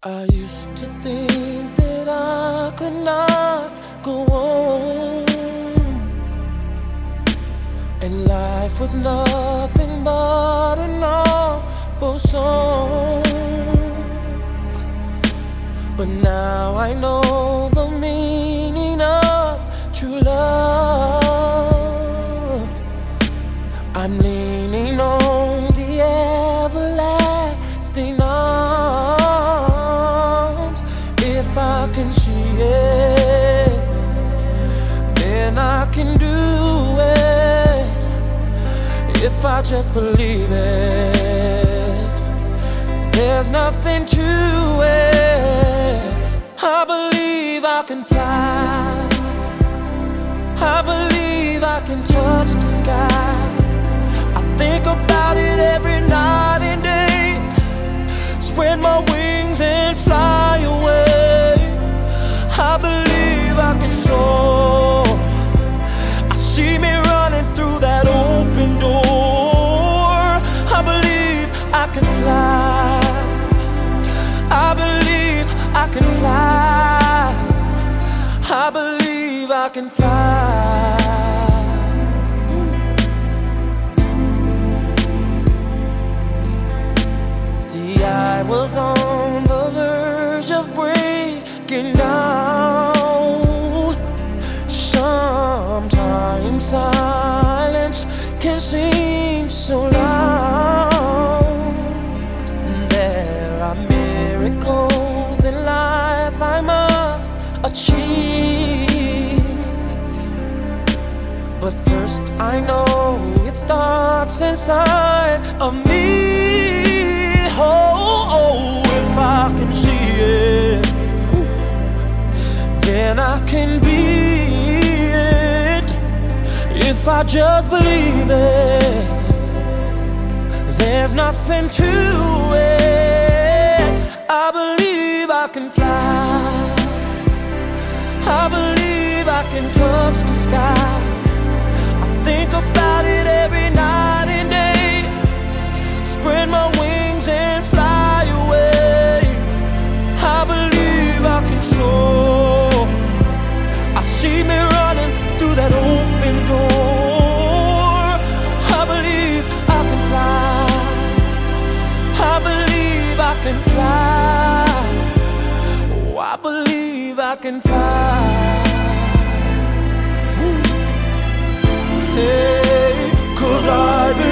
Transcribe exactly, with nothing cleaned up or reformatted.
I used to think that I could not go on, and life was nothing but an awful song. But now I know the meaning of true love. I'm leaning on the everlasting arms. If I can see it, then I can do it. If I just believe it, there's nothing to it. I believe I can fly. I believe I can touch the sky. I think about it every night and day. Spread my wings and fly away. I believe I can soar. I see me running through that open door. I believe I can fly. I believe I can fly. I believe I can fly. See, I was on the verge of breaking down. Sometimes silence can seem so loud. There are miracles in life I must achieve, but first I know it starts inside of me. Oh, oh, if I can see it, then I can be it. If I just believe it, there's nothing to it. I believe I can fly. I believe I can touch the sky. I think about it every night and day. Spread my wings and fly away. I believe I can soar. I see me running through that open door. I believe I can fly. I believe I can fly. Oh, I believe I can fly. Hey, 'cause I believe